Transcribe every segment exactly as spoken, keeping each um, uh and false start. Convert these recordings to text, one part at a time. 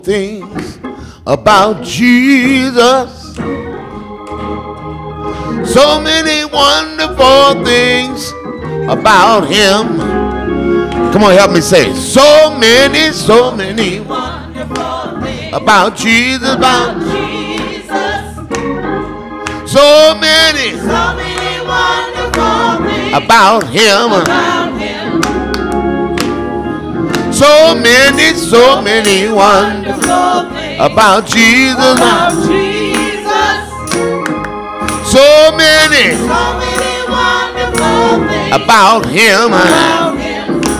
things about Jesus. So many wonderful things about him. Come on, help me say it. So many, so many wonderful things about Jesus, about Jesus. So many, so many wonderful things about him, about him. So many, so many wonderful things about Jesus, about Jesus. So many, so many wonderful things about him, about him.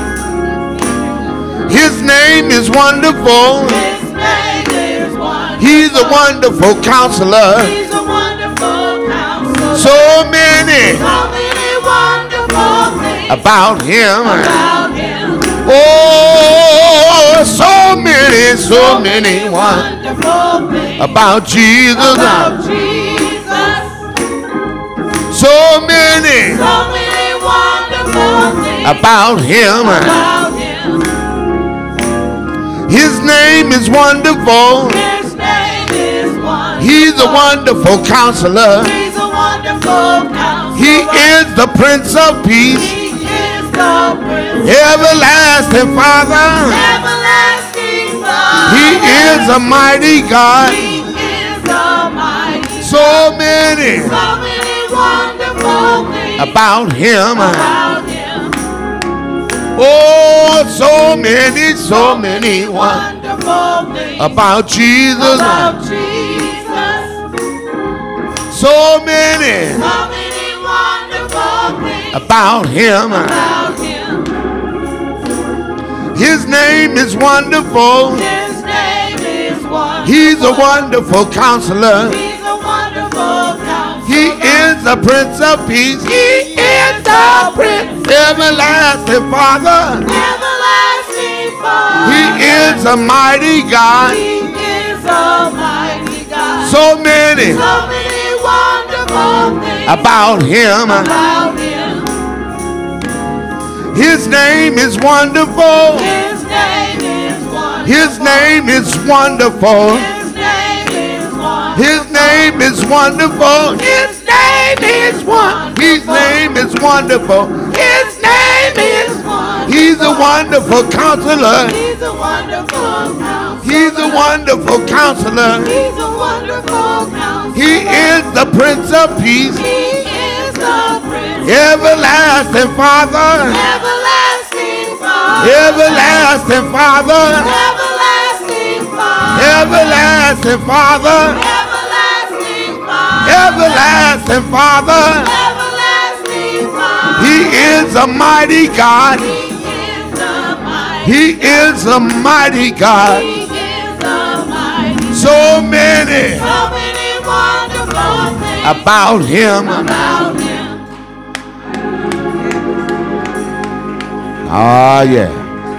His name is wonderful. His name is wonderful. He's a wonderful counselor. He's a wonderful counselor. So many, so many wonderful things about him, about him. Oh, so many, so, so many wonderful things about Jesus, about Jesus. So many, so many wonderful things about him, about him. His name is wonderful. His name is wonderful. He's a wonderful counselor. He's a wonderful counselor. He is the Prince of Peace. He is the Prince. Everlasting Father. Everlasting Father. He is a mighty God. He is a mighty God. So many. So many wonderful things about him. About him. Oh, so many, so many wonderful things about Jesus, about Jesus. So many, so many wonderful things about him, about him. His name is wonderful. His name is wonderful. He's a wonderful counselor. He's a wonderful counselor. He is the Prince of Peace. He is the Prince. Everlasting Father. Everlasting Father. He is a mighty God. He is a mighty God. So many. So many wonderful things about him. About him. His name is wonderful. His name is wonderful. His name is wonderful. His name is wonderful. His name is wonderful. His name is one. His name is wonderful. His name is wonderful. He's a wonderful counselor. He's a wonderful counselor. He's a wonderful counselor. He's a wonderful counselor. He is the Prince of Peace. He is the Prince. Everlasting Father. Everlasting Father. Everlasting Father. Everlasting Father. Everlasting Father. Everlasting Father. Everlasting Father. He is a mighty God. He is a mighty God. He is a mighty. So many. So many wonderful things about him. About him. Ah, yeah.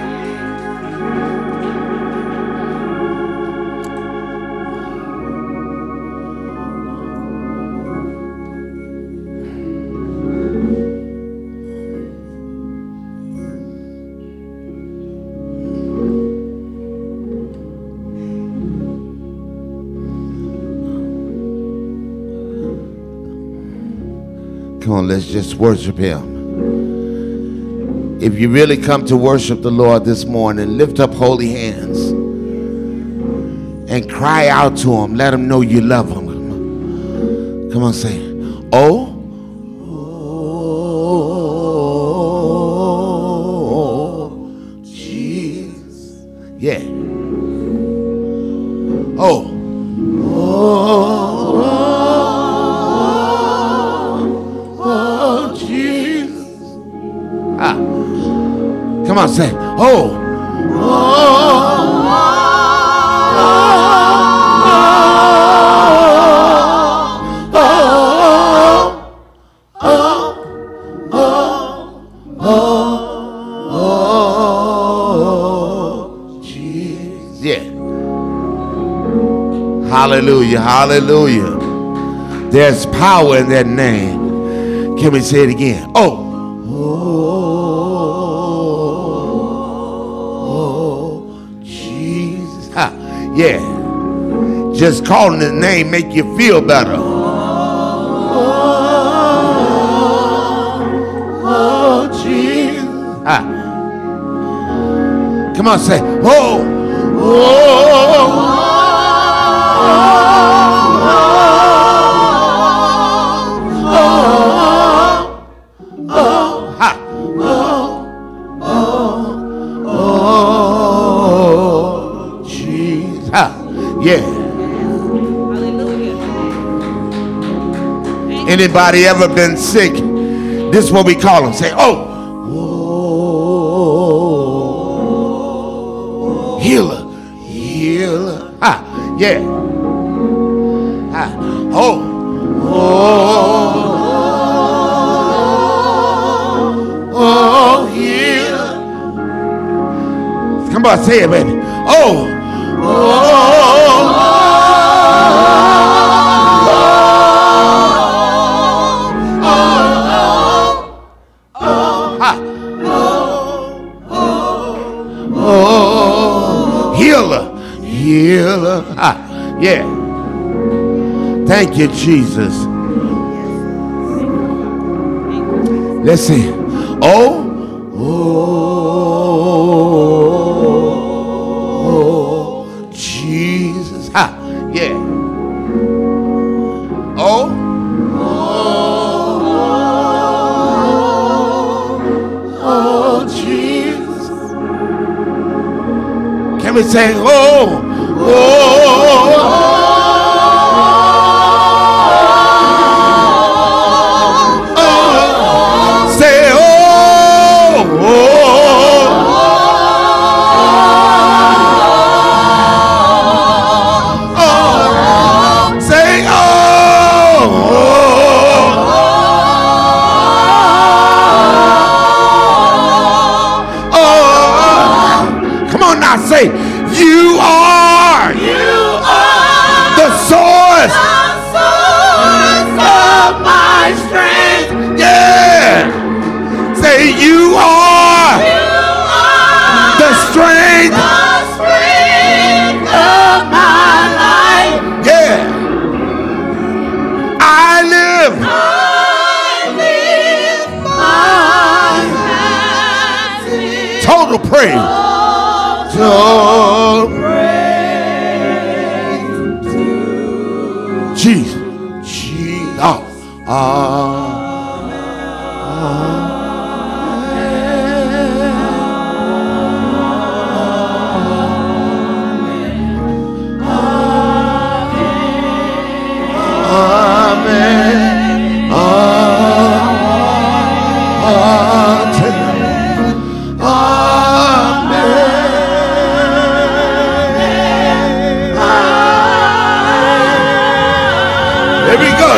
Come on, let's just worship him. If you really come to worship the Lord this morning, lift up holy hands and cry out to him. Let him know you love him. Come on, say, oh, oh, Jesus. Yeah. Oh, oh. Come on, say, oh, oh, oh, oh, oh, oh, oh, Jesus. Yeah. Hallelujah, hallelujah. There's power in that name. Can we say it again? Oh, Yeah. Just calling his name make you feel better. Oh, Jesus. Ah. Come on, say, oh, oh, yeah. Hallelujah. Anybody ever been sick? This is what we call them. Say, oh, oh, healer, healer. Ah, yeah. Ah, oh, oh, oh, healer. Come on, say it, baby. Oh, oh. Healer. Ah, yeah. Thank you, Jesus. Let's see. Oh, oh, oh, Jesus. Ah, yeah. Oh, oh, oh, Jesus. Can we say, oh, oh, oh, say, oh, oh, oh, say, oh, oh, oh, come on now, say, you are, you are the source, the source of my strength. Yeah. Say you are, you are the strength, the strength of my life. Yeah. I live, I live my hands. Total praise. Total praise to Jesus. Jesus. Oh, amen. Amen. There we go.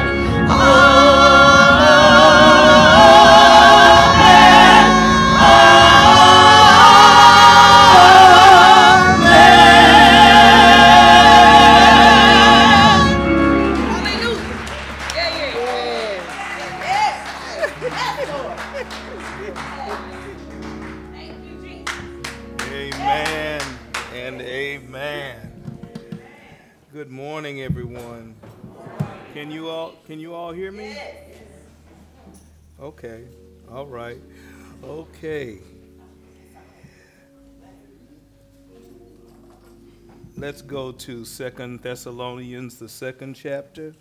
Amen and amen. Good morning, everyone. Can you all can you all hear me? Okay. All right. Okay. Let's go to Second Thessalonians, the second chapter.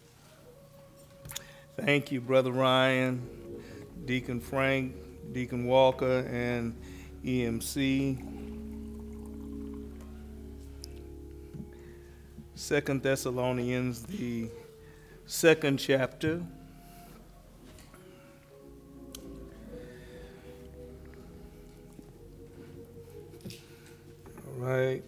Thank you, Brother Ryan, Deacon Frank, Deacon Walker, and E M C. Second Thessalonians, the second chapter. All right.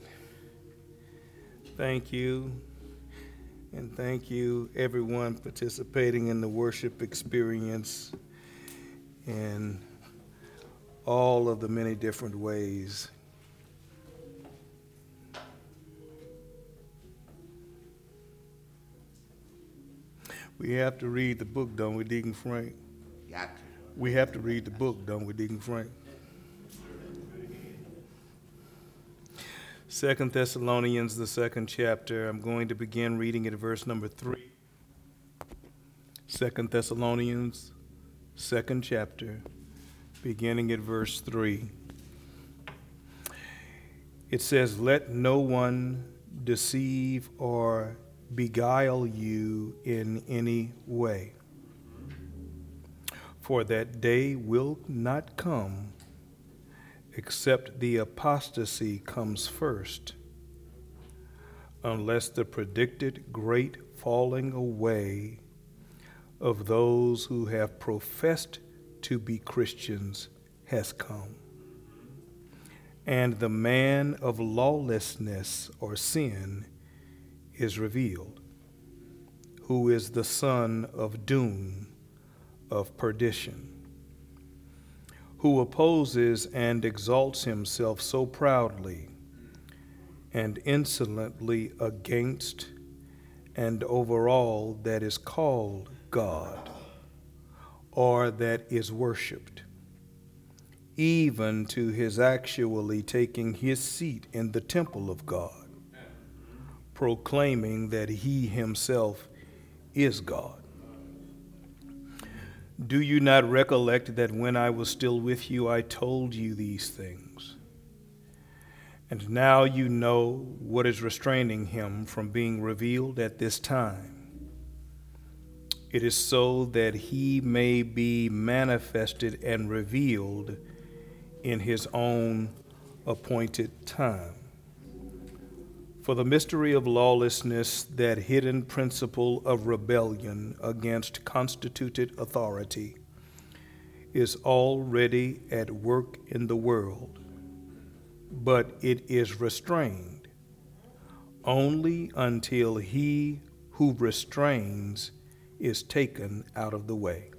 Thank you. And thank you, everyone participating in the worship experience in all of the many different ways. We have to read the book, don't we, Deacon Frank? Got to. We have to read the book, don't we, Deacon Frank? Second Thessalonians, the second chapter. I'm going to begin reading at verse number three. Second Thessalonians, second chapter, beginning at verse three. It says, "Let no one deceive or beguile you in any way, for that day will not come except the apostasy comes first, unless the predicted great falling away of those who have professed to be Christians has come, and the man of lawlessness or sin is revealed, who is the son of doom, of perdition, who opposes and exalts himself so proudly and insolently against and over all that is called God, or that is worshipped, even to his actually taking his seat in the temple of God, proclaiming that he himself is God. Do you not recollect that when I was still with you, I told you these things? And now you know what is restraining him from being revealed at this time. It is so that he may be manifested and revealed in his own appointed time. For the mystery of lawlessness, that hidden principle of rebellion against constituted authority, is already at work in the world, but it is restrained only until he who restrains is taken out of the way.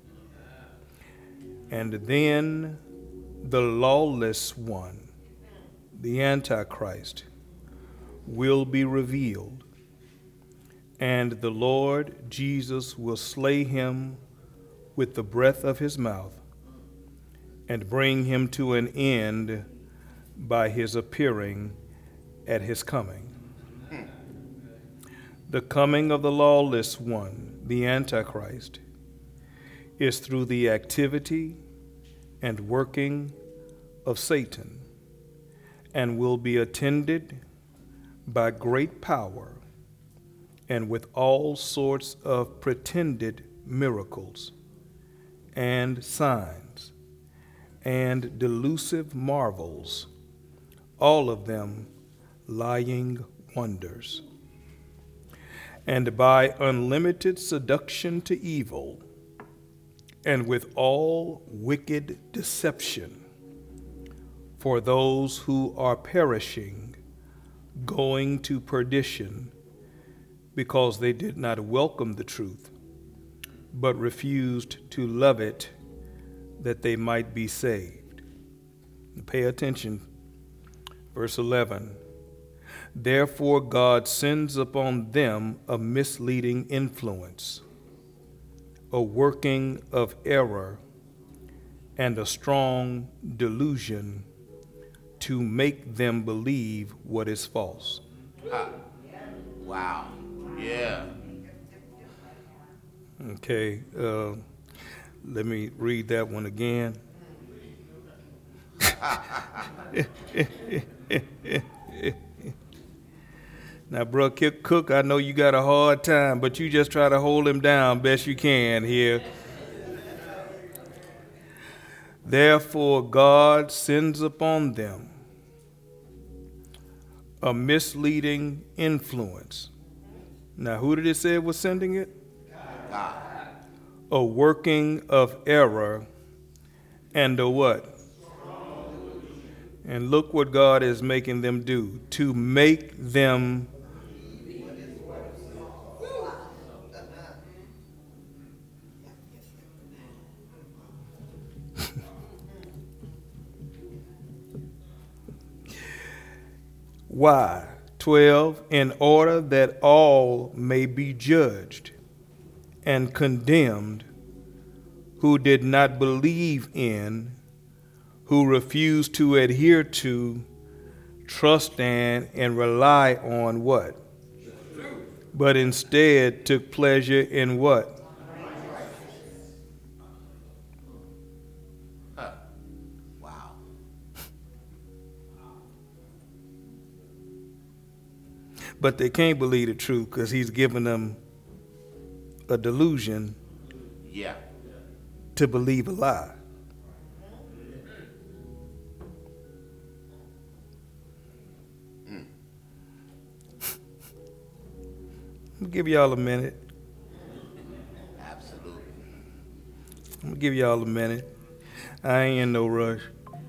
And then the lawless one, the Antichrist, will be revealed, and the Lord Jesus will slay him with the breath of his mouth and bring him to an end by his appearing at his coming. The coming of the lawless one, the Antichrist, is through the activity and working of Satan, and will be attended by great power and with all sorts of pretended miracles and signs and delusive marvels, all of them lying wonders, and by unlimited seduction to evil, and with all wicked deception for those who are perishing, going to perdition, because they did not welcome the truth, but refused to love it, that they might be saved. Pay attention. Verse eleven. Therefore God sends upon them a misleading influence, a working of error, and a strong delusion, to make them believe what is false. Ah. Wow. Yeah. Okay, uh, let me read that one again. Now, bro, Cook, I know you got a hard time, but you just try to hold him down best you can here. Therefore, God sends upon them a misleading influence. Now, who did it say was sending it? God. A working of error and a what? And look what God is making them do, to make them Why? twelve, in order that all may be judged and condemned who did not believe in, who refused to adhere to trust in, and rely on what? But instead took pleasure in what? Wow. But they can't believe the truth because he's given them a delusion Yeah. to believe a lie. I'm gonna give y'all a minute. Absolutely. I'm gonna give y'all a minute. I ain't in no rush.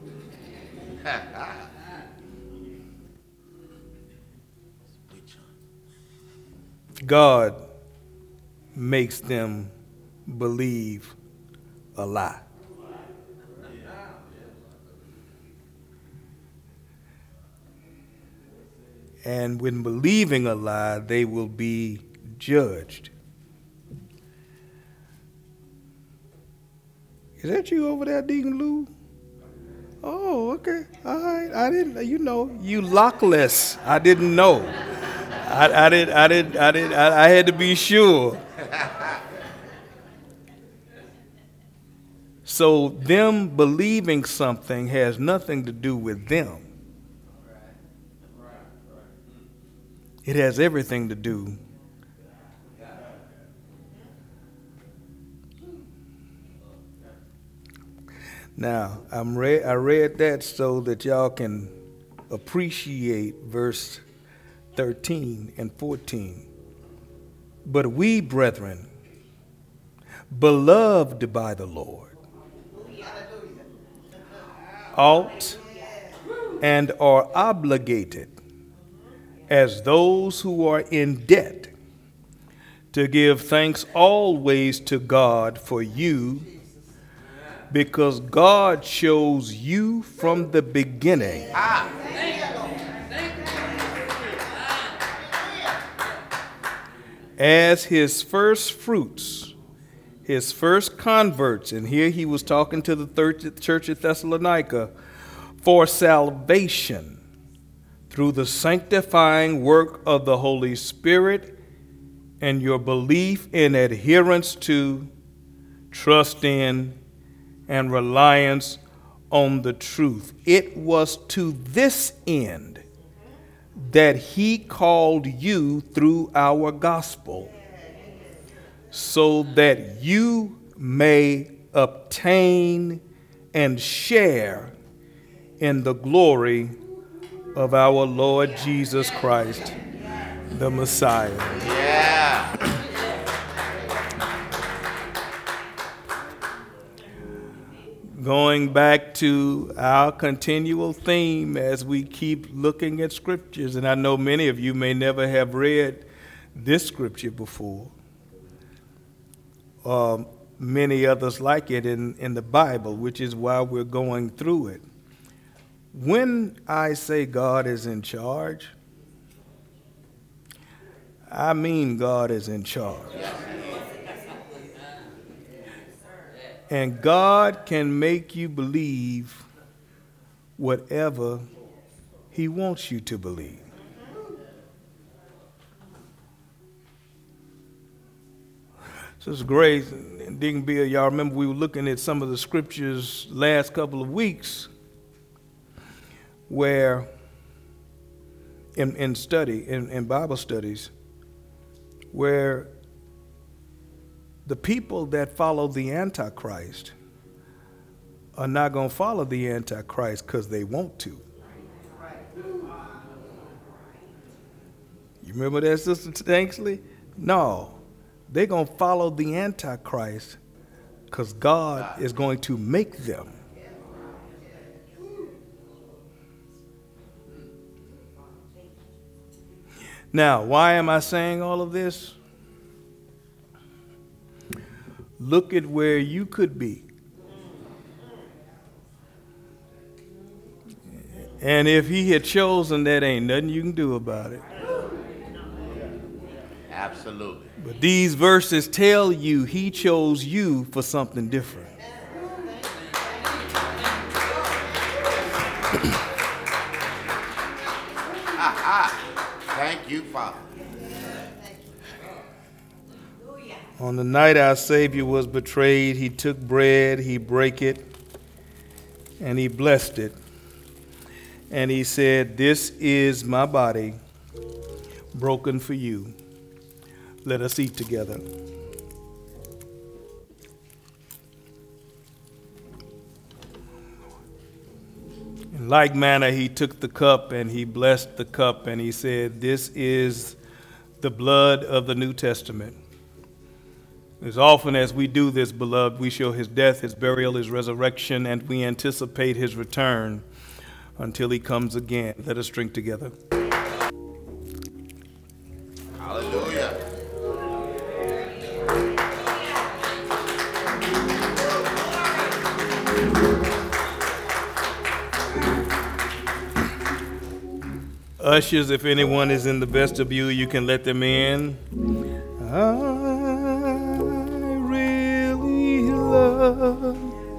God makes them believe a lie. And when believing a lie, they will be judged. Is that you over there, Deacon Lou? Oh, okay. All right. I didn't, you know, you lockless. I didn't know. I, I did. I did. I did. I, I had to be sure. So them believing something has nothing to do with them. It has everything to do Now, I'm re- I read that so that y'all can appreciate verse thirteen and fourteen. But we, brethren, beloved by the Lord, ought and are obligated as those who are in debt to give thanks always to God for you, because God chose you from the beginning as his first fruits, his first converts. And here he was talking to the third church at Thessalonica, for salvation through the sanctifying work of the Holy Spirit and your belief in adherence to, trust in, and reliance on the truth. It was to this end that he called you through our gospel, so that you may obtain and share in the glory of our Lord Jesus Christ, the Messiah. Yeah. Going back to our continual theme as we keep looking at scriptures, and I know many of you may never have read this scripture before, um, many others like it in, in the Bible, which is why we're going through it. When I say God is in charge, I mean God is in charge. And God can make you believe whatever he wants you to believe. So it's great. Deacon Bill, y'all remember we were looking at some of the scriptures last couple of weeks where in, in study, in, in Bible studies, where the people that follow the Antichrist are not going to follow the Antichrist because they want to. You remember that, Sister Tanksley? No, they're going to follow the Antichrist because God is going to make them. Now, why am I saying all of this? Look at where you could be. And if he had chosen, that ain't nothing you can do about it. Absolutely. But these verses tell you he chose you for something different. you, Father. On the night our Savior was betrayed, he took bread, he brake it, and he blessed it. And he said, "This is my body, broken for you. Let us eat together." In like manner, he took the cup and he blessed the cup and he said, "This is the blood of the New Testament. As often as we do this, beloved, we show his death, his burial, his resurrection, and we anticipate his return until he comes again." Let us drink together. Hallelujah. Ushers, if anyone is in the vestibule, you can let them in. I really love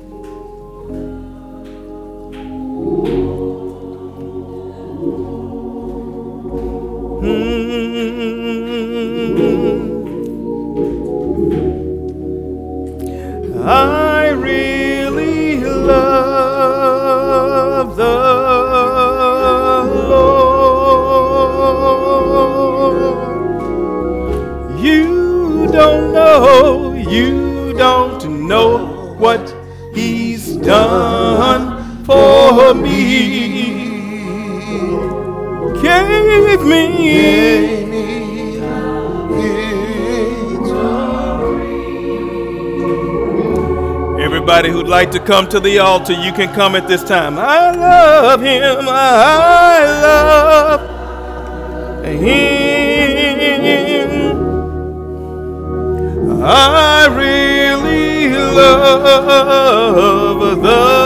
Mm. I really love the Lord. You don't know, you don't know what he's done for me. Gave me, Gave me Everybody who'd like to come to the altar, you can come at this time. I love him, I love him. I really love the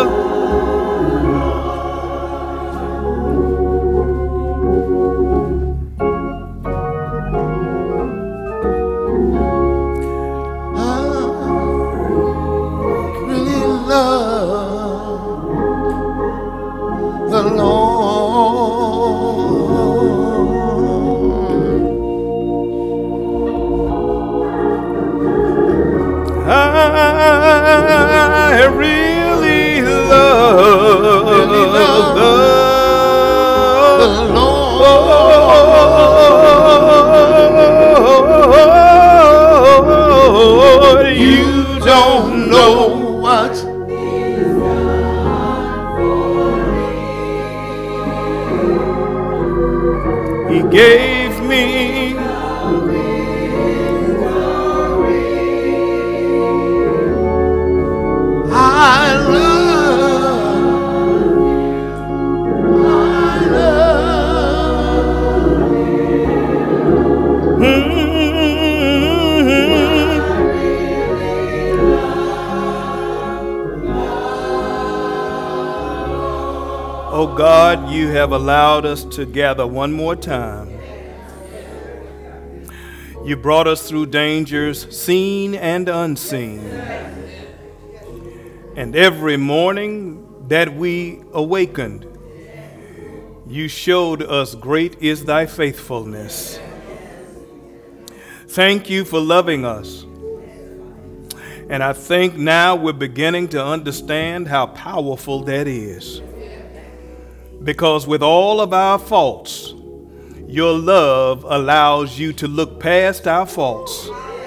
the Lord. I really love, really love the, the Lord. You don't know what he gave me. I love, I love. Mm-hmm. Oh God, you have allowed us to gather one more time. You brought us through dangers seen and unseen. And every morning that we awakened, you showed us great is thy faithfulness. Thank you for loving us. And I think now we're beginning to understand how powerful that is. Because with all of our faults, your love allows you to look past our faults.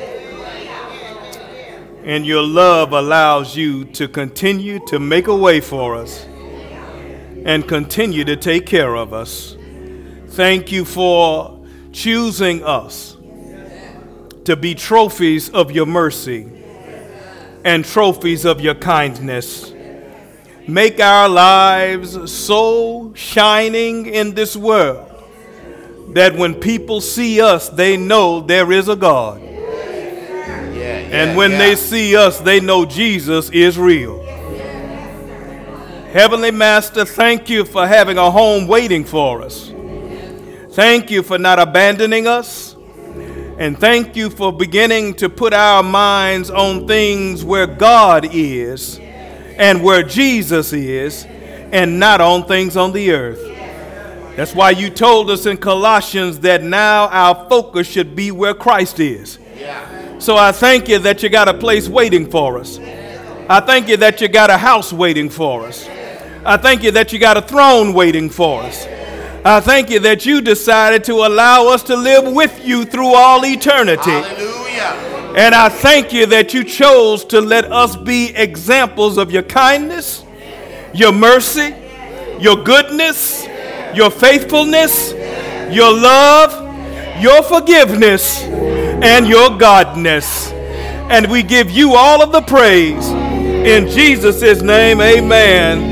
And your love allows you to continue to make a way for us and continue to take care of us. Thank you for choosing us to be trophies of your mercy and trophies of your kindness. Make our lives so shining in this world that when people see us, they know there is a God. Yeah, yeah, and when yeah. they see us, they know Jesus is real. Heavenly Master, thank you for having a home waiting for us. Thank you for not abandoning us. And thank you for beginning to put our minds on things where God is and where Jesus is, and not on things on the earth. That's why you told us in Colossians that now our focus should be where Christ is. So I thank you that you got a place waiting for us. I thank you that you got a house waiting for us. I thank you that you got a throne waiting for us. I thank you that you decided to allow us to live with you through all eternity. Hallelujah. And I thank you that you chose to let us be examples of your kindness, your mercy, your goodness, your faithfulness, your love, your forgiveness, and your godness. And we give you all of the praise. In Jesus' name, amen.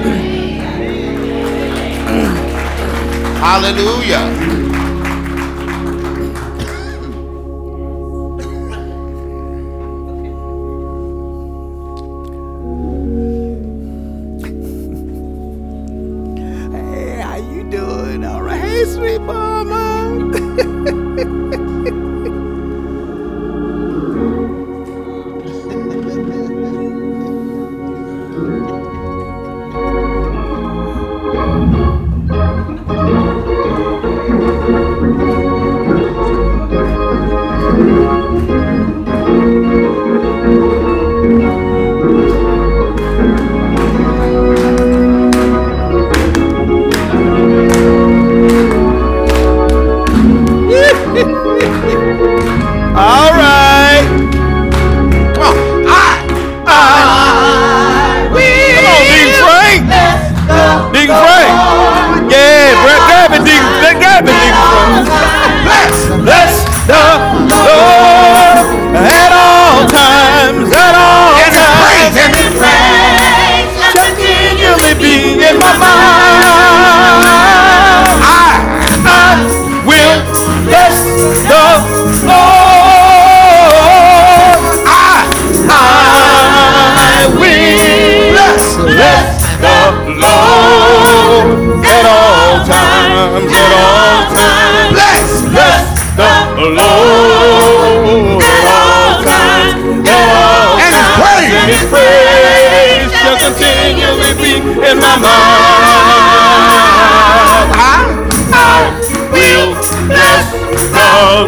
Hallelujah. Hey, how you doing? All right. Hey, sweet mama. All right. Come on. I, I will. Come on, Deacon Frank. Deacon Frank. Yeah, Brett, grab it, Deacon. Grab it, Deacon Frank. bless. Bless the Lord at all times, at all And his praise, times. and his praise. Continually be in my mind. I, I will bless the Lord. I, I will bless. bless the Lord at all times, at all times. Bless. Bless the Lord at all times, at all And his times. praise. And his praise shall continually be in my mind. I, I will bless the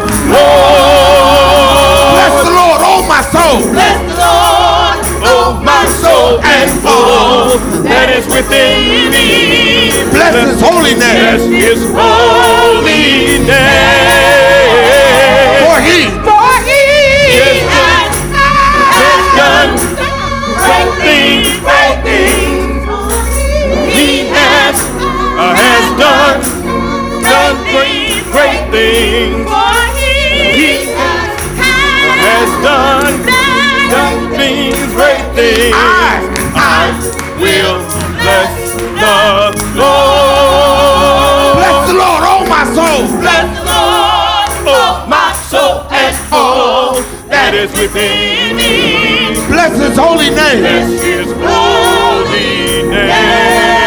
Lord. bless the Lord, oh my soul. Bless the Lord, oh my soul, and all that is within me. Bless his holy Bless name. his holy name. For he, For he has done great things, great things. He has, uh, has done, done great, great things. He has done, done things, great things. I, I will bless the Lord. bless the Lord, oh my soul. Bless the Lord, oh my soul, and all that is within me. Bless his holy name. Bless his holy name.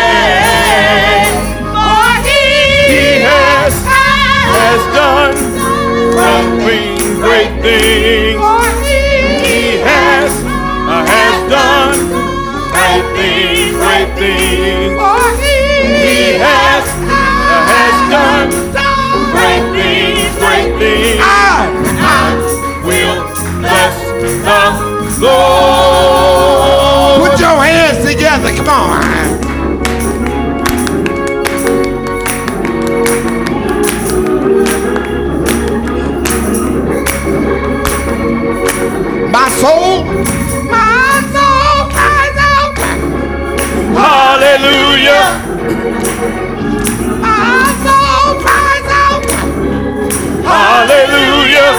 For he has, has done, done things, great things. He has, uh, has done great things, great things. He has, uh, has done great things, great things. I, I will bless the Lord. put your hands together, come on. My soul, my soul cries out. Hallelujah. My soul cries out. Hallelujah.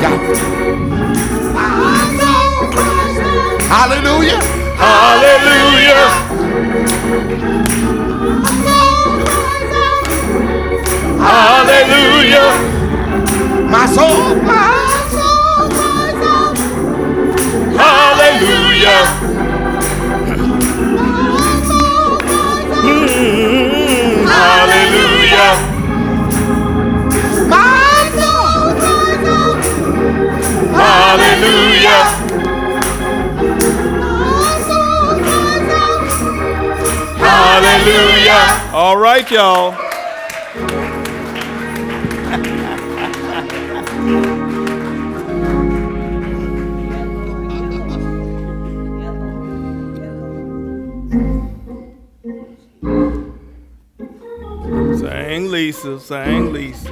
My soul cries out. Hallelujah. Hallelujah. Hallelujah. My soul, my soul cries out. Hallelujah. Mm, hallelujah. My soul cries out. Hallelujah. My soul cries out. Hallelujah. All right, y'all. Sang Lisa, sang Lisa.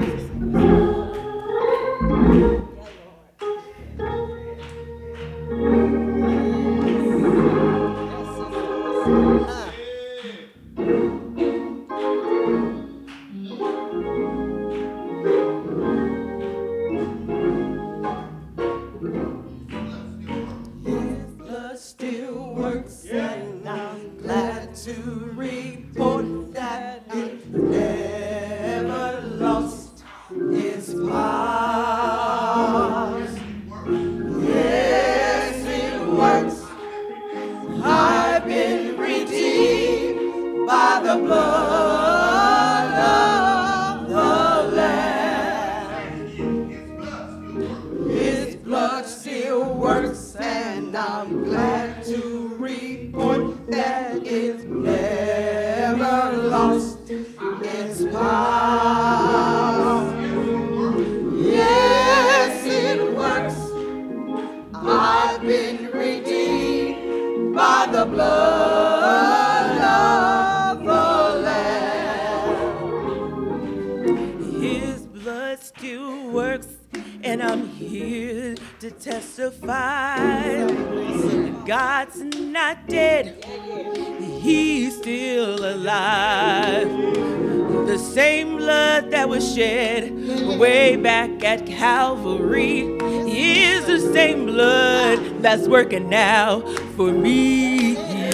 At Calvary is the same blood that's working now for me.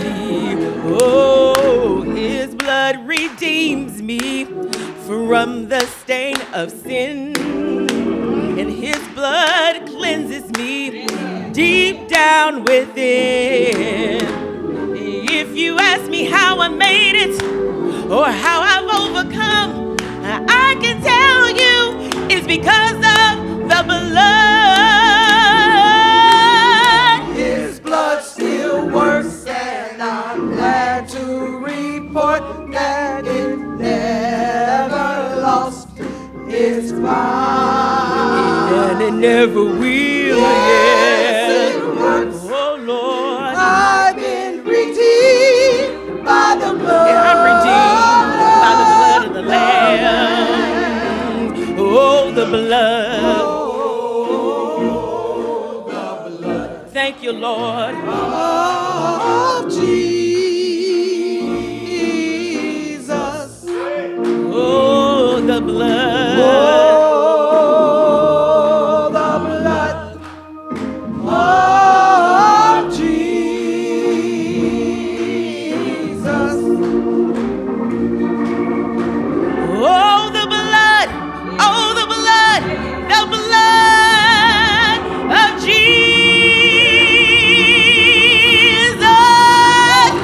Oh, his blood redeems me from the stain of sin, and his blood cleanses me deep down within. If you ask me how I made it or how I've overcome, I can tell you it's because of the blood. His blood still works, and I'm glad to report that it never lost its power. And it never will. Yes, it works. Oh Lord, I've been redeemed by the blood. Yeah, I'm redeemed by the blood of the Lamb. Oh, the blood. Oh, the blood. Thank you, Lord. Of Jesus. Oh, the blood. Oh, the blood of Jesus. Oh, the blood. Oh, the blood. The blood of Jesus.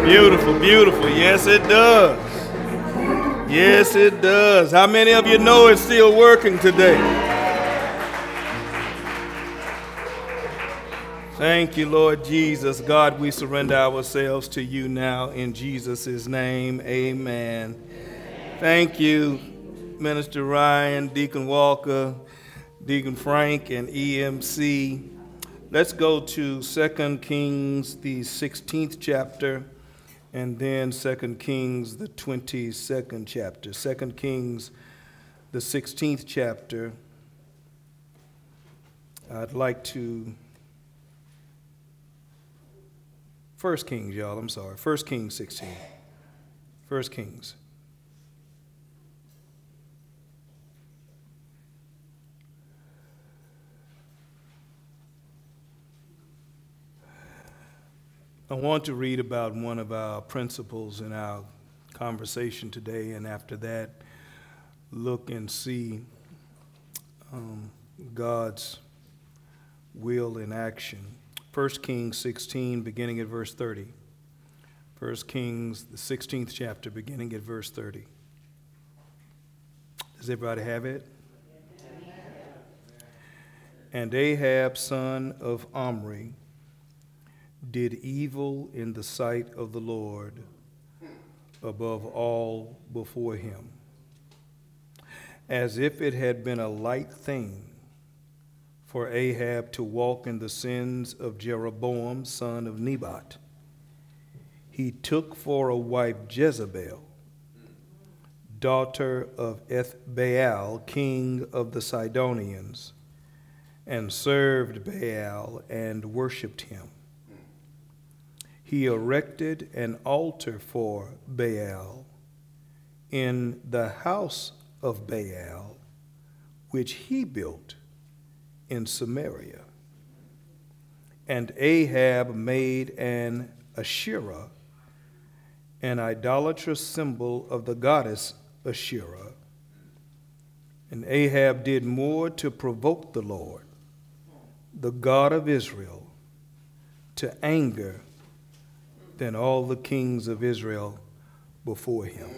Beautiful, beautiful. Yes, it does. Yes, it does. How many of you know it's still working today? Thank you, Lord Jesus. God, we surrender ourselves to you now in Jesus' name. Amen. Thank you, Minister Ryan, Deacon Walker, Deacon Frank, and E M C. Let's go to Second Kings, the sixteenth chapter, and then Second Kings, the twenty-second chapter. Second Kings, the sixteenth chapter. I'd like to... First Kings, y'all, I'm sorry. First Kings sixteen. First Kings. I want to read about one of our principles in our conversation today, and after that, look and see um, God's will in action. First Kings sixteen, beginning at verse thirty. First Kings, the sixteenth chapter, beginning at verse thirty. Does everybody have it? And Ahab, son of Omri, did evil in the sight of the Lord above all before him, as if it had been a light thing for Ahab to walk in the sins of Jeroboam, son of Nebat. He took for a wife Jezebel, daughter of Ethbaal, king of the Sidonians, and served Baal and worshipped him. He erected an altar for Baal in the house of Baal, which he built in Samaria. And Ahab made an Asherah, an idolatrous symbol of the goddess Asherah. And Ahab did more to provoke the Lord, the God of Israel, to anger than all the kings of Israel before him.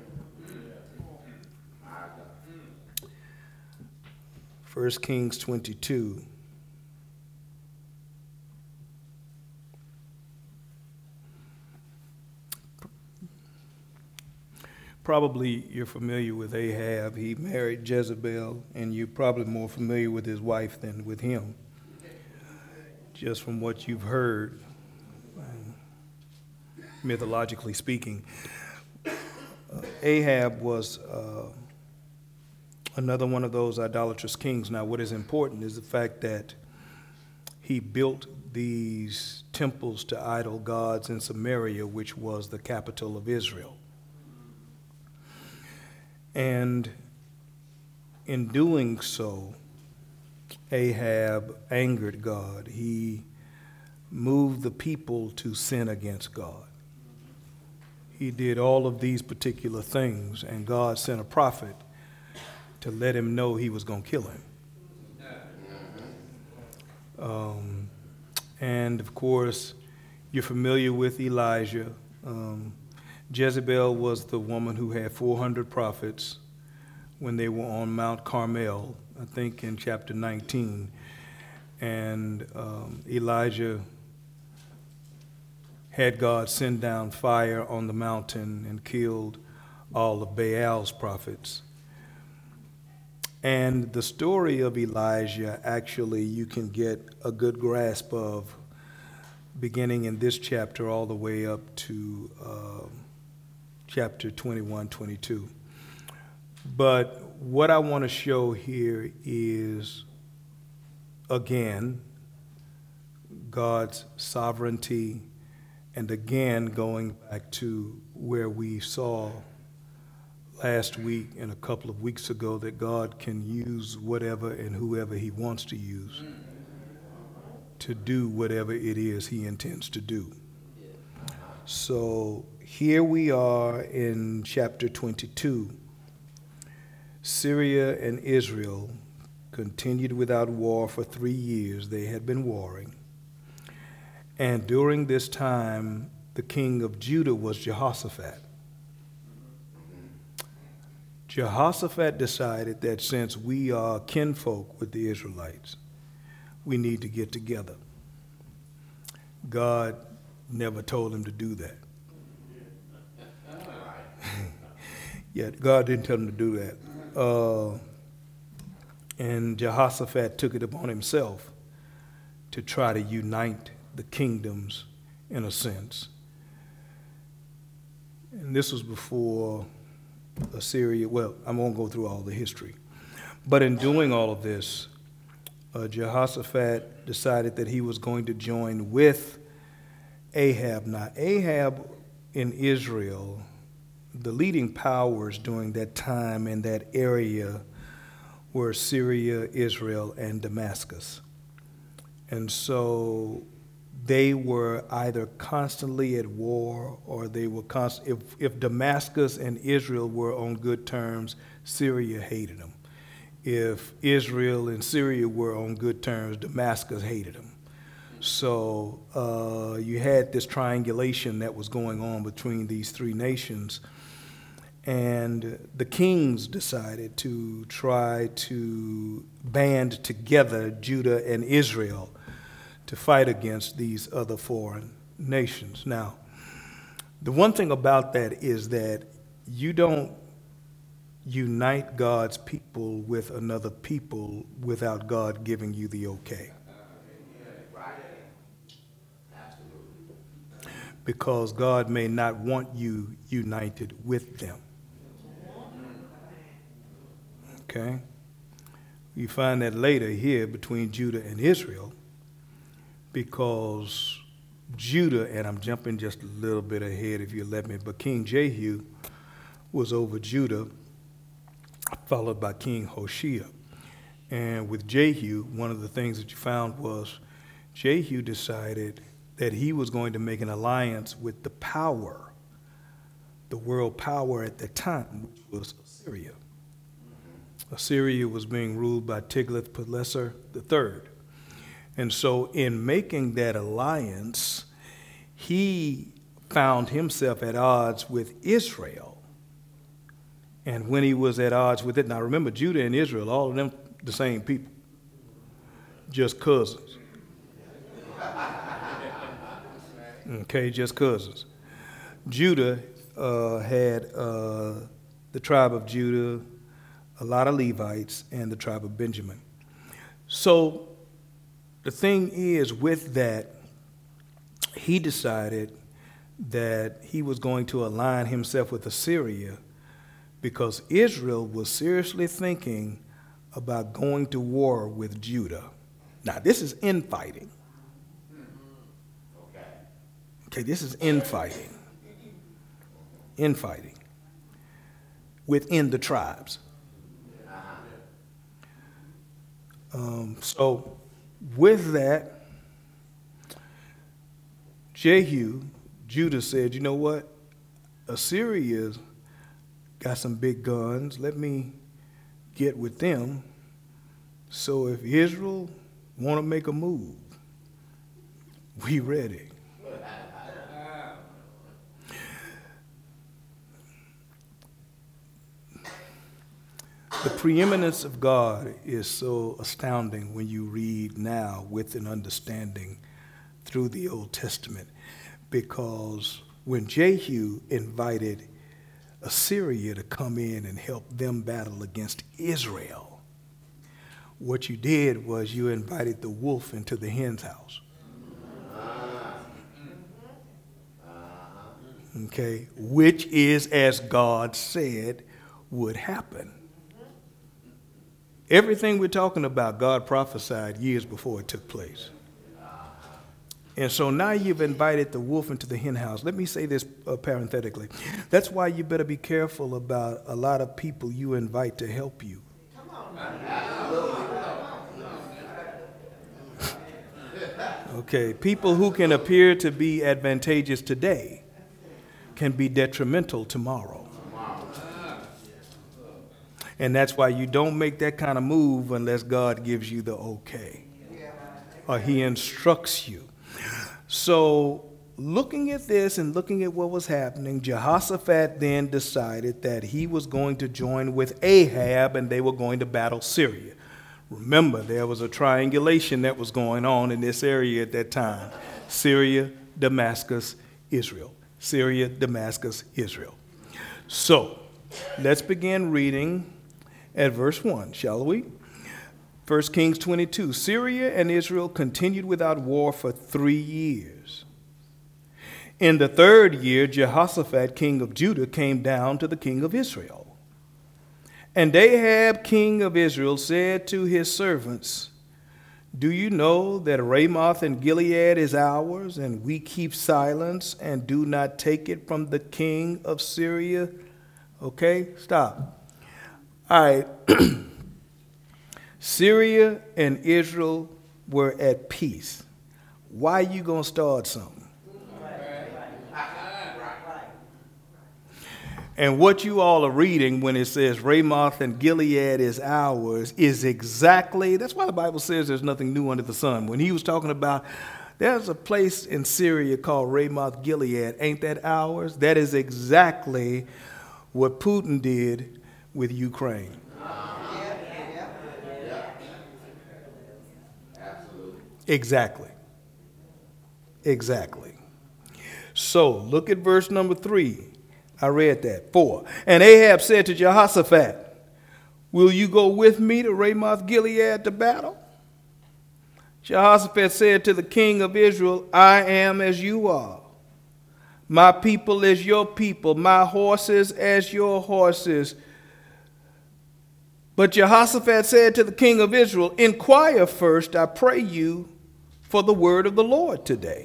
First Kings twenty-two. Probably you're familiar with Ahab. He married Jezebel, and you're probably more familiar with his wife than with him, just from what you've heard, mythologically speaking. Uh, Ahab was uh, another one of those idolatrous kings. Now, what is important is the fact that he built these temples to idol gods in Samaria, which was the capital of Israel. And in doing so, Ahab angered God. He moved the people to sin against God. He did all of these particular things, and God sent a prophet to let him know he was going to kill him. Um, and of course, you're familiar with Elijah. Um, Jezebel was the woman who had four hundred prophets when they were on Mount Carmel, I think in chapter nineteen. And um, Elijah had God send down fire on the mountain and killed all of Baal's prophets. And the story of Elijah, actually, you can get a good grasp of beginning in this chapter all the way up to uh, chapter twenty-one, twenty-two. But what I want to show here is, again, God's sovereignty, and again, going back to where we saw last week and a couple of weeks ago that God can use whatever and whoever he wants to use to do whatever it is he intends to do. So here we are in chapter twenty-two. Syria and Israel continued without war for three years. They had been warring. And during this time, the king of Judah was Jehoshaphat. Jehoshaphat decided that since we are kinfolk with the Israelites, we need to get together. God never told him to do that. Yeah, God didn't tell him to do that. Uh, and Jehoshaphat took it upon himself to try to unite the kingdoms in a sense. And this was before Assyria. Well, I won't go through all the history. But in doing all of this, uh, Jehoshaphat decided that he was going to join with Ahab. Now, Ahab in Israel, the leading powers during that time in that area were Syria, Israel, and Damascus. And so they were either constantly at war or they were const- if, if Damascus and Israel were on good terms, Syria hated them. If Israel and Syria were on good terms, Damascus hated them. So uh, you had this triangulation that was going on between these three nations. And the kings decided to try to band together Judah and Israel to fight against these other foreign nations. Now, the one thing about that is that you don't unite God's people with another people without God giving you the okay. Because God may not want you united with them. Okay? You find that later here between Judah and Israel, because Judah, and I'm jumping just a little bit ahead if you let me, but King Jehu was over Judah, followed by King Hoshea. And with Jehu, one of the things that you found was Jehu decided that he was going to make an alliance with the power, the world power at the time, which was Assyria. Assyria was being ruled by Tiglath-Pileser the third. And so in making that alliance, he found himself at odds with Israel. And when he was at odds with it, now remember, Judah and Israel, all of them the same people, just cousins. Okay, just cousins. Judah uh, had uh, the tribe of Judah, a lot of Levites, and the tribe of Benjamin. So the thing is, with that, he decided that he was going to align himself with Assyria because Israel was seriously thinking about going to war with Judah. Now, this is infighting. Okay, this is infighting. Infighting within the tribes. Um, so, with that, Jehu, Judah said, you know what? Assyria's got some big guns. Let me get with them. So if Israel want to make a move, we ready. The preeminence of God is so astounding when you read now with an understanding through the Old Testament, because when Jehu invited Assyria to come in and help them battle against Israel, what you did was you invited the wolf into the hen's house. Okay, which is as God said would happen. Everything we're talking about, God prophesied years before it took place. And so now you've invited the wolf into the hen house. Let me say this uh, parenthetically. That's why you better be careful about a lot of people you invite to help you. Okay, people who can appear to be advantageous today can be detrimental tomorrow. And that's why you don't make that kind of move unless God gives you the okay or he instructs you. So looking at this and looking at what was happening, Jehoshaphat then decided that he was going to join with Ahab and they were going to battle Syria. Remember, there was a triangulation that was going on in this area at that time. Syria, Damascus, Israel. Syria, Damascus, Israel. So, let's begin reading at verse one, shall we? First Kings twenty-two. Syria and Israel continued without war for three years. In the third year, Jehoshaphat, king of Judah, came down to the king of Israel. And Ahab, king of Israel, said to his servants, do you know that Ramoth and Gilead is ours, and we keep silence and do not take it from the king of Syria? Okay, stop. All right. Syria and Israel were at peace. Why are you going to start something? And what you all are reading when it says Ramoth and Gilead is ours is exactly, that's why the Bible says there's nothing new under the sun. When he was talking about, there's a place in Syria called Ramoth Gilead, ain't that ours? That is exactly what Putin did with Ukraine. Exactly. Exactly. So look at verse number three. I read that. Four. And Ahab said to Jehoshaphat, will you go with me to Ramoth Gilead to battle? Jehoshaphat said to the king of Israel, I am as you are. My people as your people, my horses as your horses. But Jehoshaphat said to the king of Israel, inquire first, I pray you, for the word of the Lord today.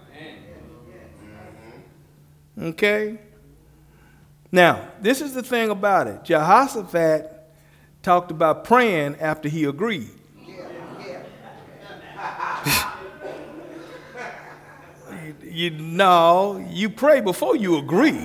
Okay? Now, this is the thing about it. Jehoshaphat talked about praying after he agreed. you, you know, you pray before you agree.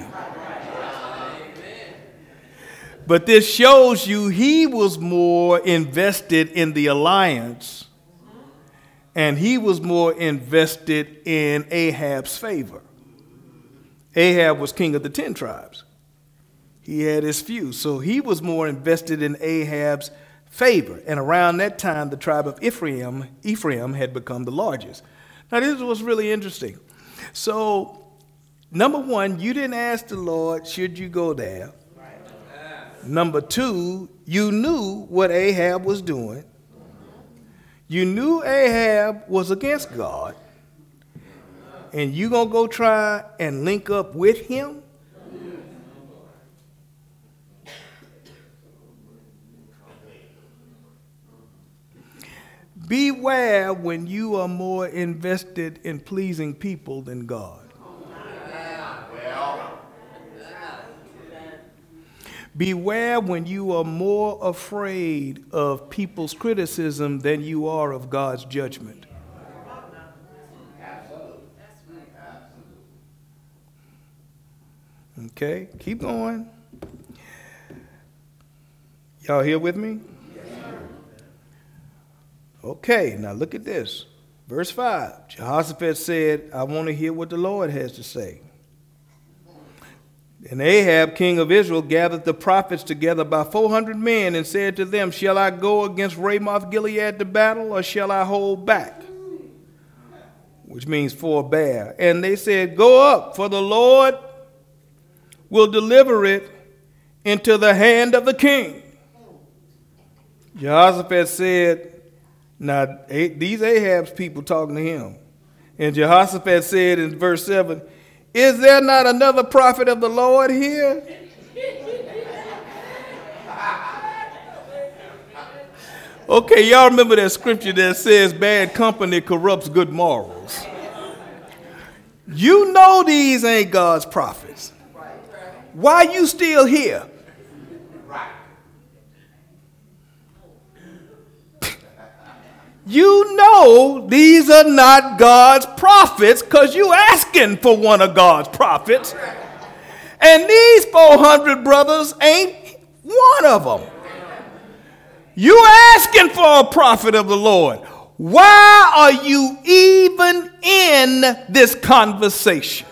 But this shows you he was more invested in the alliance, and he was more invested in Ahab's favor. Ahab was king of the ten tribes. He had his few, so he was more invested in Ahab's favor. And around that time, the tribe of Ephraim, Ephraim had become the largest. Now, this was really interesting. So, number one, you didn't ask the Lord, should you go there? Number two, you knew what Ahab was doing. You knew Ahab was against God. And you gonna go try and link up with him? Beware when you are more invested in pleasing people than God. Beware when you are more afraid of people's criticism than you are of God's judgment. Okay, keep going. Y'all here with me? Okay, now look at this. Verse five. Jehoshaphat said, I want to hear what the Lord has to say. And Ahab, king of Israel, gathered the prophets together by four hundred men and said to them, shall I go against Ramoth Gilead to battle, or shall I hold back? Which means forbear. And they said, go up, for the Lord will deliver it into the hand of the king. Jehoshaphat said, now these Ahab's people talking to him. And Jehoshaphat said in verse seven, is there not another prophet of the Lord here? Okay, y'all remember that scripture that says bad company corrupts good morals. You know these ain't God's prophets. Why you still here? You know these are not God's prophets because you asking for one of God's prophets. And these four hundred brothers ain't one of them. You asking for a prophet of the Lord. Why are you even in this conversation?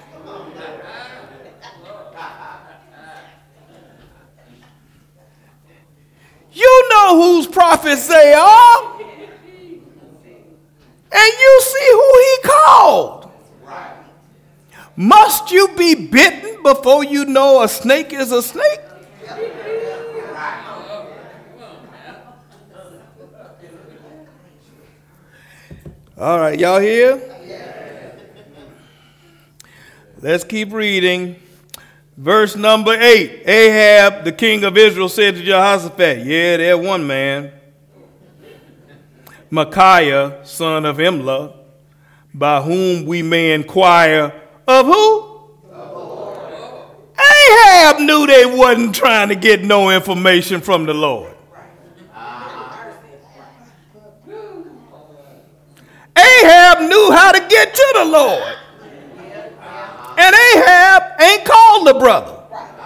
You know whose prophets they are. And you see who he called. Must you be bitten before you know a snake is a snake? All right, y'all here? Let's keep reading. Verse number eight. Ahab, the king of Israel, said to Jehoshaphat, yeah, there's one man, Micaiah, son of Imlah, by whom we may inquire of who? Ahab knew they wasn't trying to get no information from the Lord. Ahab knew how to get to the Lord. And Ahab ain't called the brother.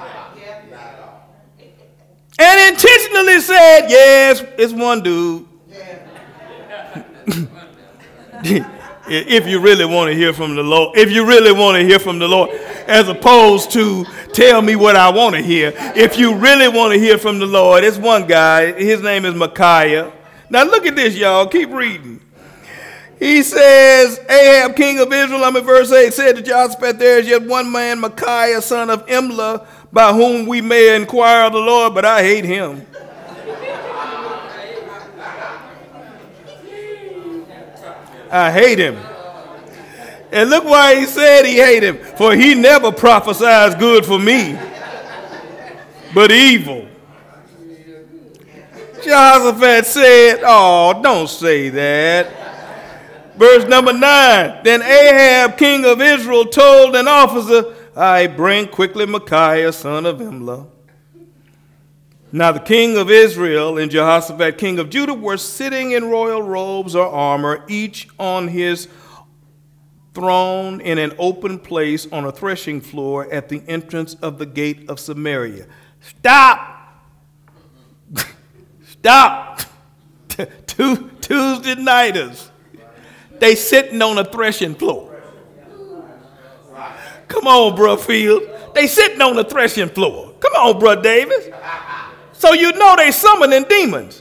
And intentionally said, yes, it's one dude. If you really want to hear from the Lord, if you really want to hear from the Lord, as opposed to tell me what I want to hear. If you really want to hear from the Lord, it's one guy. His name is Micaiah. Now look at this, y'all. Keep reading. He says, Ahab, king of Israel, I'm in verse eight, said to Jehoshaphat, there is yet one man, Micaiah, son of Imlah, by whom we may inquire of the Lord, but I hate him. I hate him. And look why he said he hated him. For he never prophesies good for me, but evil. Jehoshaphat said, oh, don't say that. Verse number nine, then Ahab, king of Israel, told an officer, I bring quickly Micaiah, son of Imlah. Now the king of Israel and Jehoshaphat, king of Judah, were sitting in royal robes or armor, each on his throne in an open place on a threshing floor at the entrance of the gate of Samaria. Stop! Stop! Tuesday nighters. They sitting on a threshing floor. Come on, bro Field. They sitting on the threshing floor. Come on, bro Davis. So you know they summoning demons.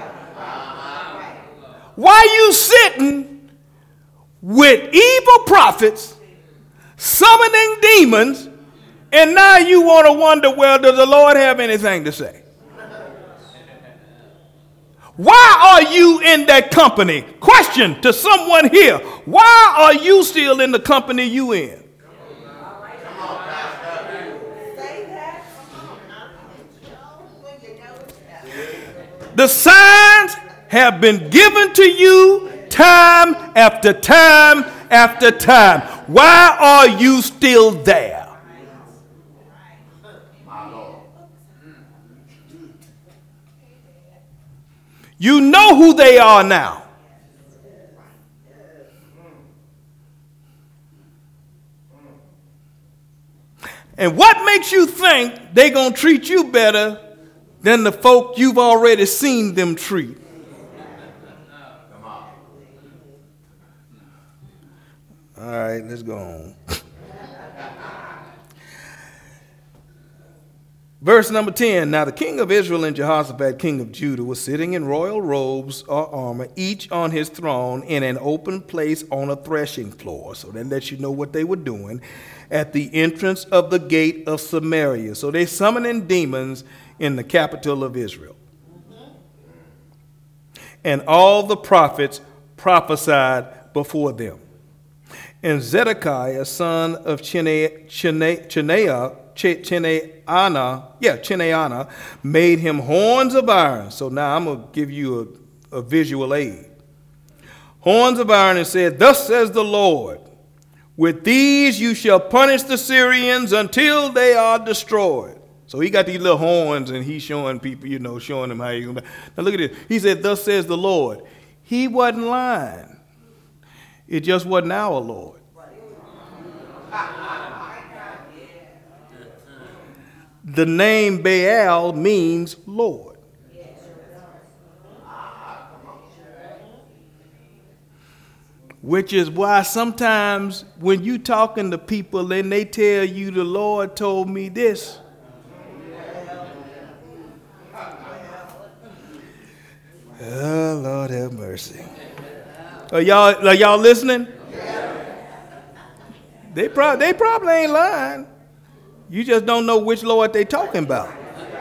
Why you sitting with evil prophets, summoning demons, and now you want to wonder, well, does the Lord have anything to say? Why are you in that company? Question to someone here. Why are you still in the company you in? The signs have been given to you time after time after time. Why are you still there? You know who they are now. And what makes you think they're going to treat you better than the folk you've already seen them treat? All right, let's go on. Verse number ten, now the king of Israel and Jehoshaphat, king of Judah, was sitting in royal robes or armor, each on his throne in an open place on a threshing floor. So that lets you know what they were doing at the entrance of the gate of Samaria. So they're summoning demons in the capital of Israel. And all the prophets prophesied before them. And Zedekiah, son of Chenaiah, Chenaiah, Chenaanah, yeah, Chenaanah, made him horns of iron. So now I'm going to give you a, a visual aid. Horns of iron, and said, thus says the Lord, with these you shall punish the Syrians until they are destroyed. So he got these little horns, and he's showing people, you know, showing them how he's going to. Now look at this. He said, thus says the Lord. He wasn't lying. It just wasn't our Lord. The name Baal means Lord. Which is why sometimes when you talking to people and they tell you the Lord told me this, oh, Lord have mercy. Are y'all, are y'all listening? They, prob- they probably ain't lying. You just don't know which Lord they talking about.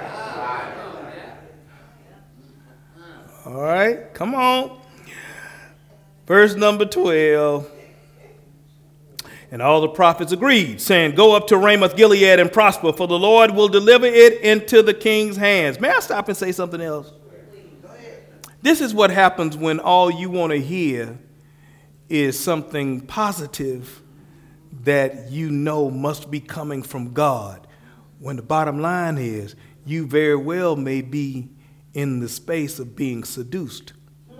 All right, come on. Verse number twelve. And all the prophets agreed, saying, go up to Ramoth Gilead and prosper, for the Lord will deliver it into the king's hands. May I stop and say something else? This is what happens when all you want to hear is something positive that you know must be coming from God. When the bottom line is, you very well may be in the space of being seduced.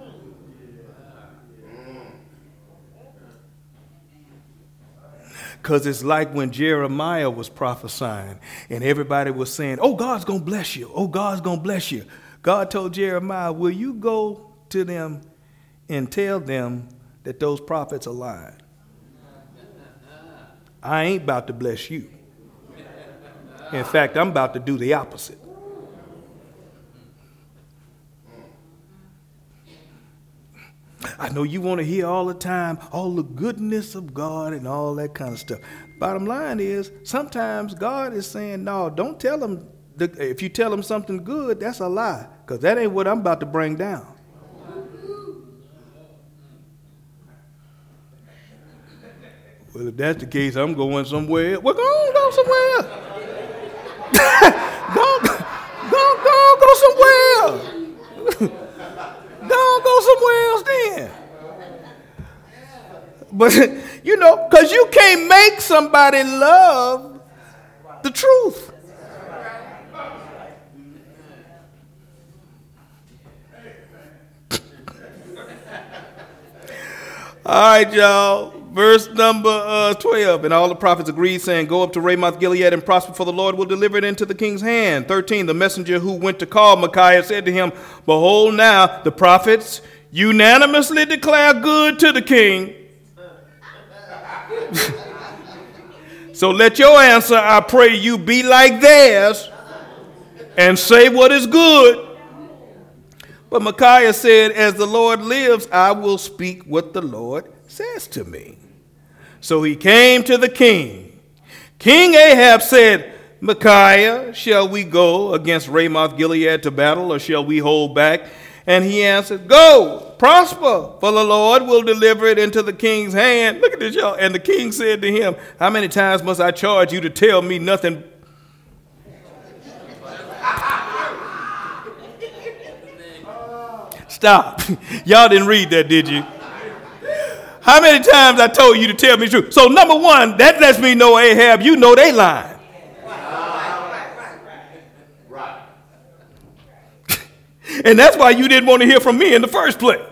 Because it's like when Jeremiah was prophesying and everybody was saying, oh, God's going to bless you. Oh, God's going to bless you. God told Jeremiah, will you go to them and tell them that those prophets are lying? I ain't about to bless you. In fact, I'm about to do the opposite. I know you want to hear all the time all the goodness of God and all that kind of stuff. Bottom line is, sometimes God is saying, no, don't tell them. The, if you tell them something good, that's a lie, because that ain't what I'm about to bring down. Well, if that's the case, I'm going somewhere else. Well, go on, go somewhere else. go, go, go, go somewhere else. Go, go somewhere else then. But, you know, because you can't make somebody love the truth. All right, y'all. Verse number uh, twelve. And all the prophets agreed, saying, go up to Ramoth Gilead and prosper, for the Lord will deliver it into the king's hand. thirteen. The messenger who went to call Micaiah said to him, behold, now the prophets unanimously declare good to the king. So let your answer, I pray you, be like theirs and say what is good. But Micaiah said, as the Lord lives, I will speak what the Lord says to me. So he came to the king. King Ahab said, Micaiah, shall we go against Ramoth Gilead to battle, or shall we hold back? And he answered, go, prosper, for the Lord will deliver it into the king's hand. Look at this, y'all. And the king said to him, how many times must I charge you to tell me nothing? Stop. Y'all didn't read that, did you? How many times I told you to tell me the truth? So number one, that lets me know, Ahab, you know they lying. And that's why you didn't want to hear from me in the first place.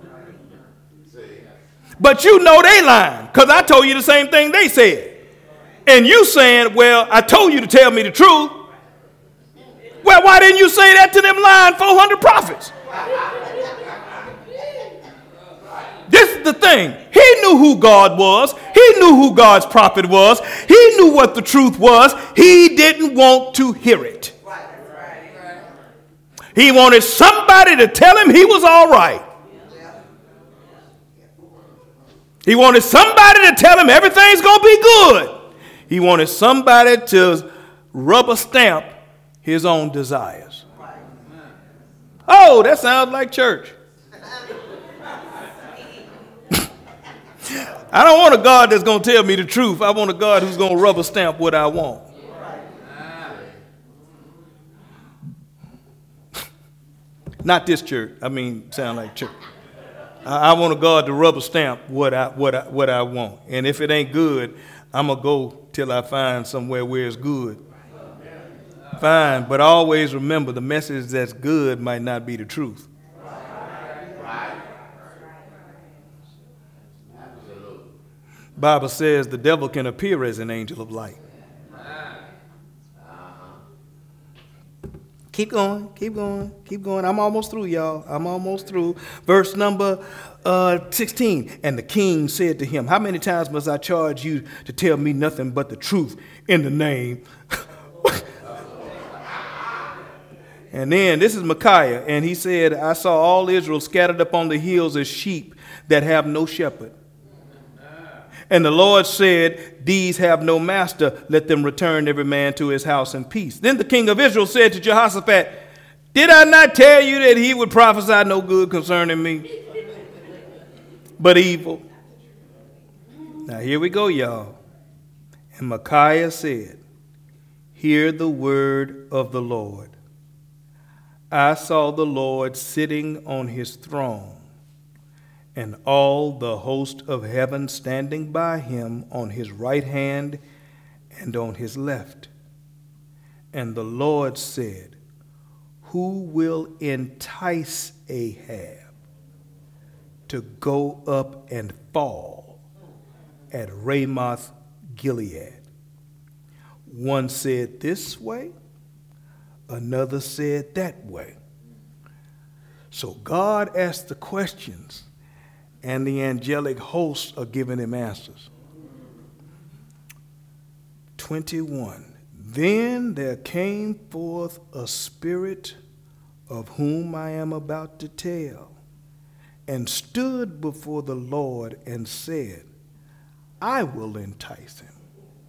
But you know they lying, because I told you the same thing they said. And you saying, well, I told you to tell me the truth. Well, why didn't you say that to them lying four hundred prophets? This is the thing. He knew who God was. He knew who God's prophet was. He knew what the truth was. He didn't want to hear it. He wanted somebody to tell him he was all right. He wanted somebody to tell him everything's going to be good. He wanted somebody to rubber stamp his own desires. Oh, that sounds like church. I don't want a God that's going to tell me the truth. I want a God who's going to rubber stamp what I want. Not this church. I mean, sound like church. I, I want a God to rubber stamp what I what I what I want. And if it ain't good, I'm gonna go till I find somewhere where it's good. Fine, but always remember the message that's good might not be the truth. Bible says the devil can appear as an angel of light. Keep going, keep going, keep going. I'm almost through, y'all. I'm almost through. Verse number uh, sixteen. And the king said to him, how many times must I charge you to tell me nothing but the truth in the name? And then this is Micaiah, and he said, I saw all Israel scattered upon the hills as sheep that have no shepherd. And the Lord said, these have no master. Let them return every man to his house in peace. Then the king of Israel said to Jehoshaphat, did I not tell you that he would prophesy no good concerning me, but evil? Now here we go, y'all. And Micaiah said, hear the word of the Lord. I saw the Lord sitting on his throne, and all the host of heaven standing by him on his right hand and on his left. And the Lord said, who will entice Ahab to go up and fall at Ramoth Gilead? One said this way, another said that way. So God asked the questions, and the angelic hosts are giving him answers. twenty-one. Then there came forth a spirit of whom I am about to tell, and stood before the Lord and said, I will entice him.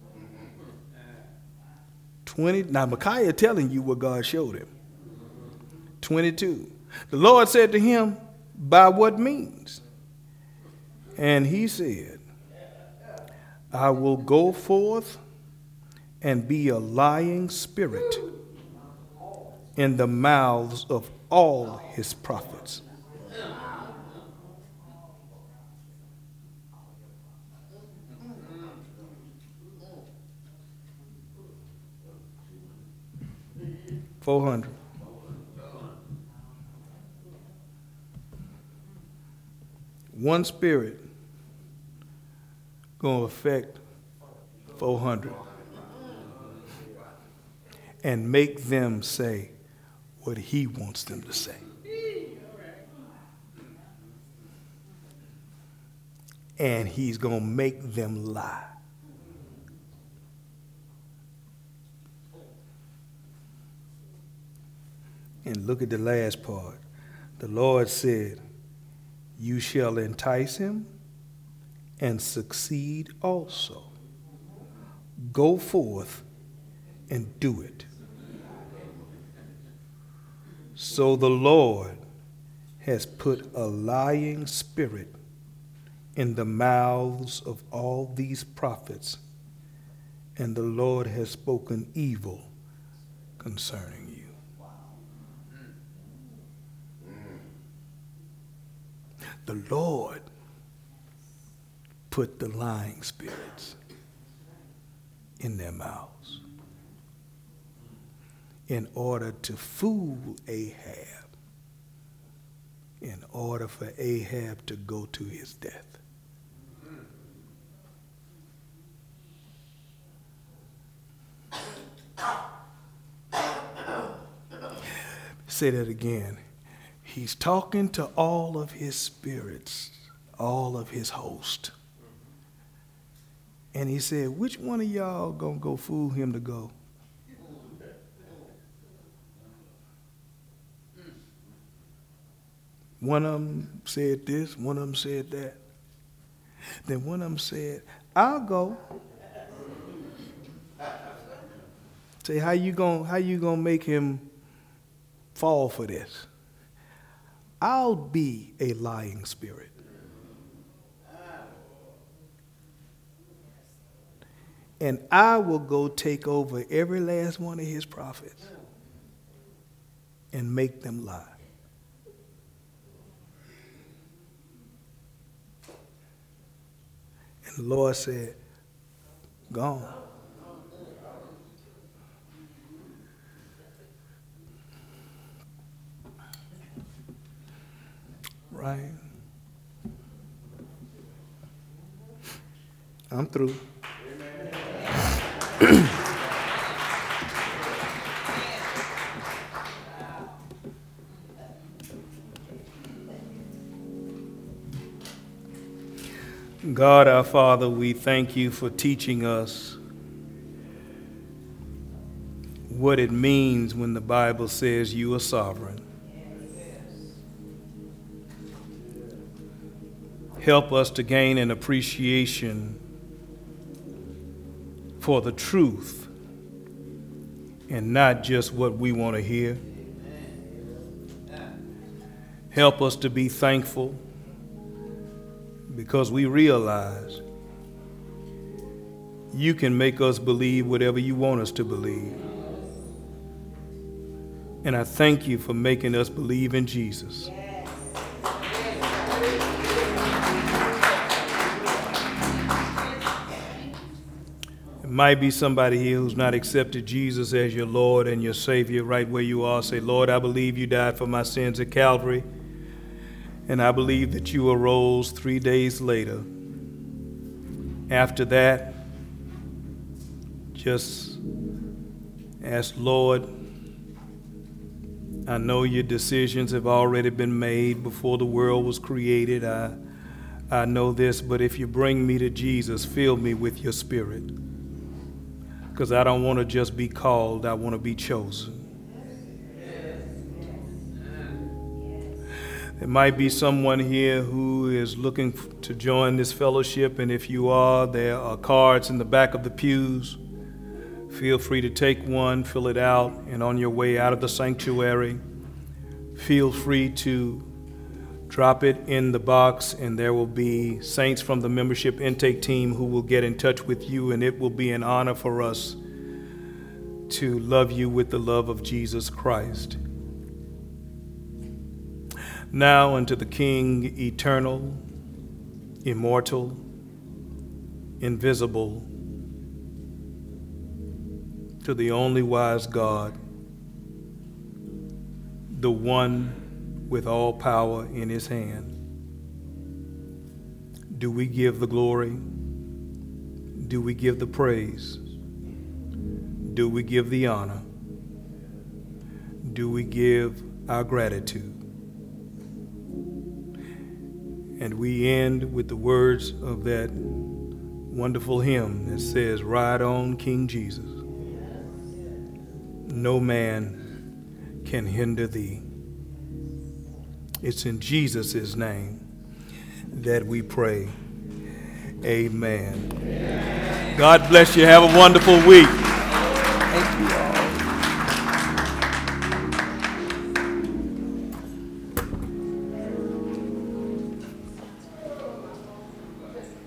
twenty. Now Micaiah telling you what God showed him. twenty-two. The Lord said to him, by what means? And he said, I will go forth and be a lying spirit in the mouths of all his prophets. Four hundred. One spirit going to affect four hundred and make them say what he wants them to say. And he's going to make them lie. And look at the last part. The Lord said, you shall entice him and succeed also. Go forth and do it. So the Lord has put a lying spirit in the mouths of all these prophets, and the Lord has spoken evil concerning you. The Lord put the lying spirits in their mouths in order to fool Ahab, in order for Ahab to go to his death. Say that again. He's talking to all of his spirits, all of his host. And he said, which one of y'all gonna go fool him to go? One of them said this, one of them said that. Then one of them said, I'll go. Say, how you gonna, how you gonna make him fall for this? I'll be a lying spirit. And I will go take over every last one of his prophets and make them lie. And the Lord said, gone. Right? I'm through. God our Father, we thank you for teaching us what it means when the Bible says you are sovereign. Help us to gain an appreciation for the truth and not just what we want to hear. Help us to be thankful because we realize you can make us believe whatever you want us to believe. And I thank you for making us believe in Jesus. There might be somebody here who's not accepted Jesus as your Lord and your Savior. Right where you are, say, Lord, I believe you died for my sins at Calvary, and I believe that you arose three days later. After that, just ask, Lord, I know your decisions have already been made before the world was created. I, I know this, but if you bring me to Jesus, fill me with your Spirit. Because I don't want to just be called, I want to be chosen. There might be someone here who is looking to join this fellowship, and if you are, there are cards in the back of the pews. Feel free to take one, fill it out, and on your way out of the sanctuary, feel free to drop it in the box, and there will be saints from the membership intake team who will get in touch with you, and it will be an honor for us to love you with the love of Jesus Christ. Now unto the King, eternal, immortal, invisible, to the only wise God, the one with all power in his hand, do we give the glory? Do we give the praise? Do we give the honor? Do we give our gratitude? And we end with the words of that wonderful hymn that says, Ride on, King Jesus. No man can hinder thee. It's in Jesus' name that we pray. Amen. Amen. God bless you. Have a wonderful week.